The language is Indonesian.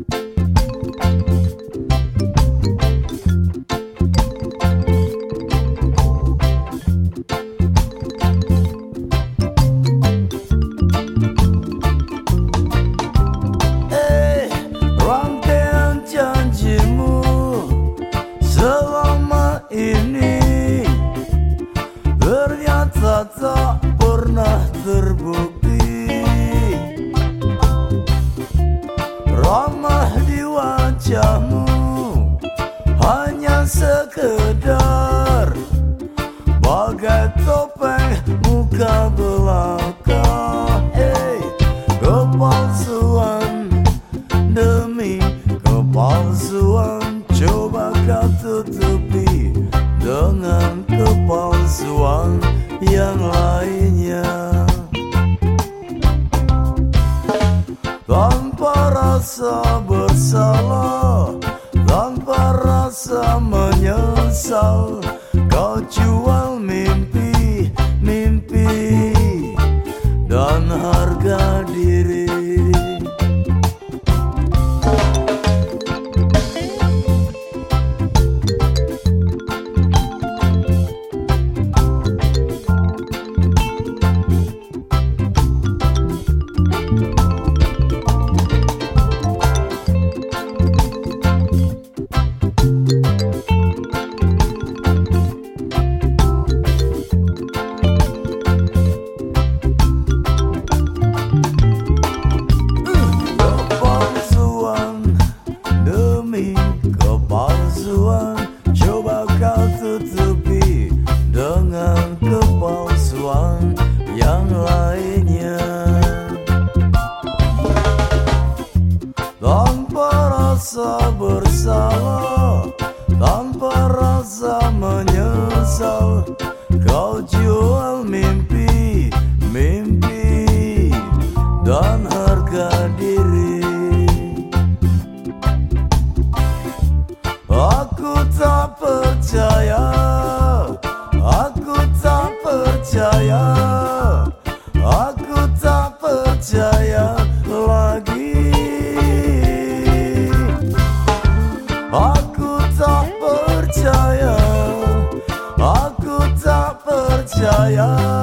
Rangkaian janjimu selama ini ternyata tak pernah terbukti. Ramah di wajahmu hanya sekedar bagai topeng muka belaka. Kepalsuan demi kepalsuan, coba kau tutupi dengan kepalsuan yang lainnya. Tanpa rasa bersalah, tanpa rasa menyesal, kau jual mimpi, mimpi dan harga diri. Kepalsuan, coba kau tutupi dengan kepalsuan yang lainnya. Tanpa rasa bersalah, tanpa rasa menyesal, kau jual mimpi, mimpi dan harga diri. Aku tak percaya, aku tak percaya, aku tak percaya lagi. Aku tak percaya, aku tak percaya.